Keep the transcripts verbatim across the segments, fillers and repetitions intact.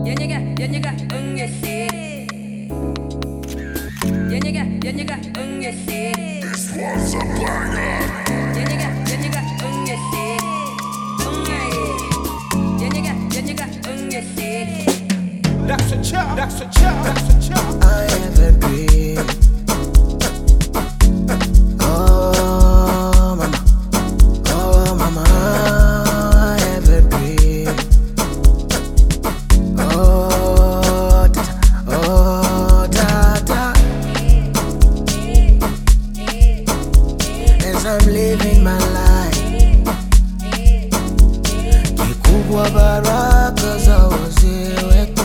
Yenega, yenega, ungesi. Yenega, yenega, ungesi. This was a banger. Yenega, yenega, ungesi. Ungai. Yenega, yenega, ungesi. That's a chop, that's a chop, that's a chop. I have a dream. Oh, mama. Oh, mama. I have a dream. Oh, da, oh, da, da. As I'm living my life, kikubwa baraka za wazee wetu.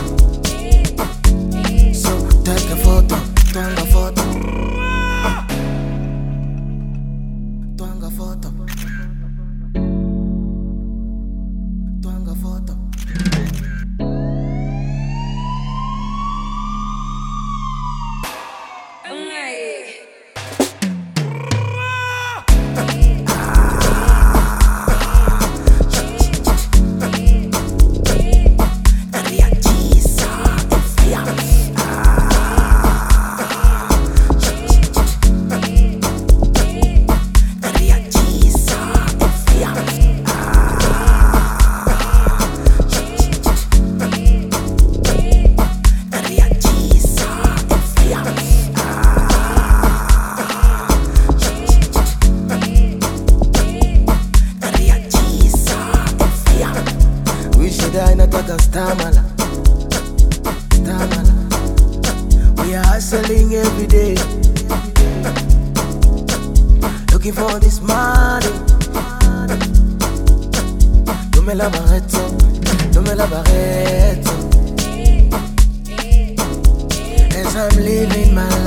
So take a photo, twanga photo, twanga photo, twanga photo. Ungai. Shida inataka stamina, stamina. We are hustling every day, looking for this money. No me la barreto, no me la barreto. As I'm living my life,